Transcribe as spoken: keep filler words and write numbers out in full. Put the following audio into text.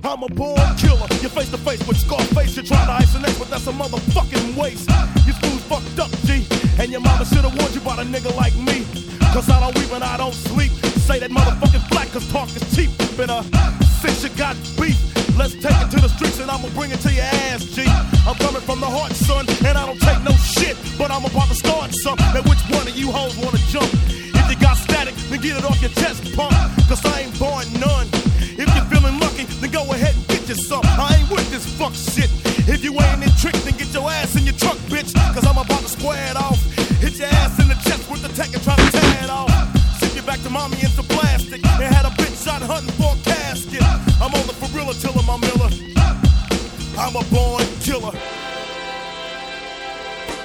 I'm a born killer. You're face to face with Scarface. You're trying to isolate, but that's a motherfucking waste. You fools fucked up, G. And your mama should've warned you about a nigga like me. Cause I don't weep and I don't sleep. Say that motherfucking black cause talk is cheap. And uh, since you got beef, let's take it to the streets and I'ma bring it to your ass, G. I'm coming from the heart, son, and I don't take no shit. But I'm about to start something. Now which one of you hoes wanna jump? If you got static, then get it off your chest, punk. Cause I ain't born none. If you're feeling lucky, then go ahead and get you some. I ain't with this fuck shit. If you ain't in trick, then get your ass in your truck, bitch. Cause I'm about to square it